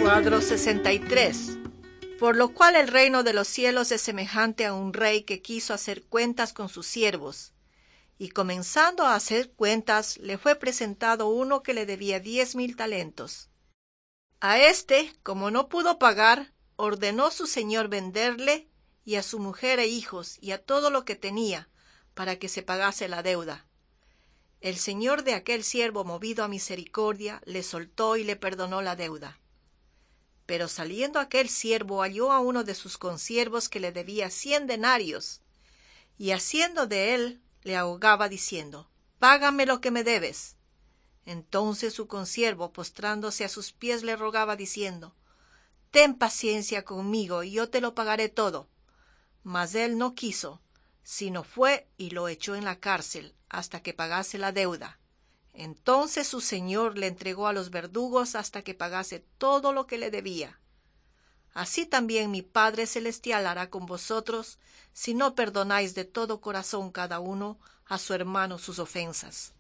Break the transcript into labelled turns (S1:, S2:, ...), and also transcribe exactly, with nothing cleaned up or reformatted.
S1: Cuadro sesenta y tres. Por lo cual el reino de los cielos es semejante a un rey que quiso hacer cuentas con sus siervos. Y comenzando a hacer cuentas, le fue presentado uno que le debía diez mil talentos. A éste, como no pudo pagar, ordenó su señor venderle, y a su mujer e hijos, y a todo lo que tenía, para que se pagase la deuda. El señor de aquel siervo, movido a misericordia, le soltó y le perdonó la deuda. Pero saliendo aquel siervo halló a uno de sus consiervos que le debía cien denarios, y haciendo de él, le ahogaba diciendo: «Págame lo que me debes». Entonces su consiervo, postrándose a sus pies, le rogaba diciendo: «Ten paciencia conmigo, y yo te lo pagaré todo». Mas él no quiso, sino fue y lo echó en la cárcel hasta que pagase la deuda. Entonces su señor le entregó a los verdugos hasta que pagase todo lo que le debía. Así también mi Padre Celestial hará con vosotros, si no perdonáis de todo corazón cada uno a su hermano sus ofensas.